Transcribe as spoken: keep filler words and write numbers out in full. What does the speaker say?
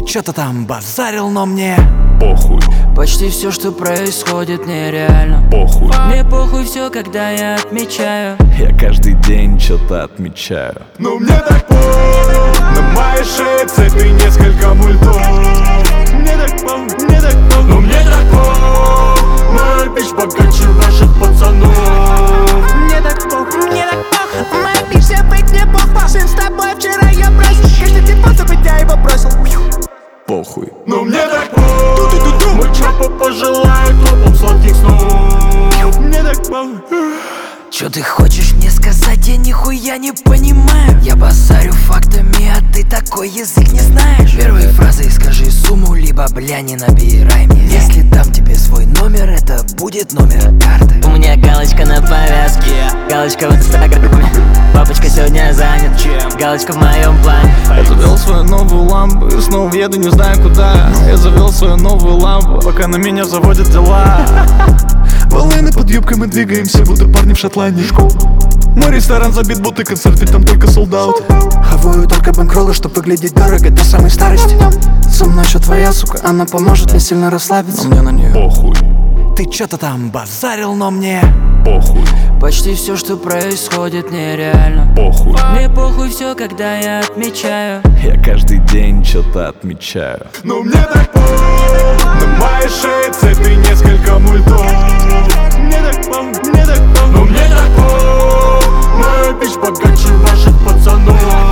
Ты чё-то там базарил, но мне похуй. Почти все, что происходит, нереально. Похуй. Мне похуй все, когда я отмечаю. Я каждый день что-то отмечаю. Но мне так похуй. На моей шее цепи несколько мультов. Мне так похуй, мне так похуй. Но мне так похуй. Моя бич богаче ваших пацанов. Мне так похуй, мне так похуй. Моя бич вся быть мне похуй. Сын с тобой вчера я бросил. Каждый телефон, чтобы я его бросил. Похуй. Но мне так похуй. Мой чопа пожелает топом сладких снов. Мне так похуй. Чё ты хочешь мне сказать, я нихуя не понимаю. Я базарю фактами, а ты такой язык не знаешь. Первые фразы скажи сумму, либо бля не набирай мне. Если дам тебе свой номер, это будет номер карты. У меня галочка на повязке, галочка в инстаграме. Папочка сегодня занят, чем? Галочка в моем плане. Я завел свою новую лампу и снова еду, не знаю куда. Я завел свою новую лампу, пока на меня заводят дела. Волны под юбкой, мы двигаемся, будто парни в Шотландии. Мой ресторан забит, будто концерт, ведь там только солдат. Хаваю только бэнкроллы, чтоб выглядеть дорого до самой старости. Со мной еще твоя сука, она поможет мне сильно расслабиться. Но мне на нее Похуй. Ты чё-то там базарил, но мне Похуй. Почти все, что происходит, нереально. Похуй. Мне похуй все, когда я отмечаю. Я каждый день что-то отмечаю. Но мне так похуй. На моей шее цепи несколько мультов. Мне так похуй, мне так похуй. Но мне так похуй. Моя бич богаче ваших пацанов.